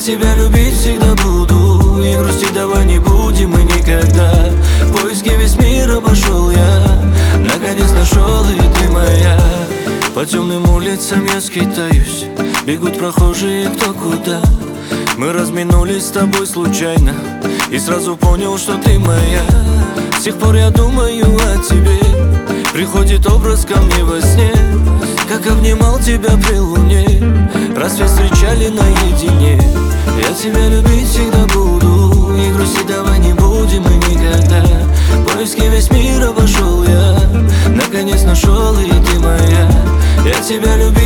тебя любить всегда буду, и грустить давай не будем мы никогда. В поиске весь мир обошел я, наконец нашел, и ты моя. По темным улицам я скитаюсь, бегут прохожие кто куда. Мы разминулись с тобой случайно, и сразу понял, что ты моя. С тех пор я думаю о тебе, приходит образ ко мне во сне, как обнимал тебя при луне, рассвет встречали наедине. Я тебя любить всегда буду, и грустить давай не будем мы никогда. В поиске весь мир обошел я, наконец нашел, и ты моя. Я тебя любить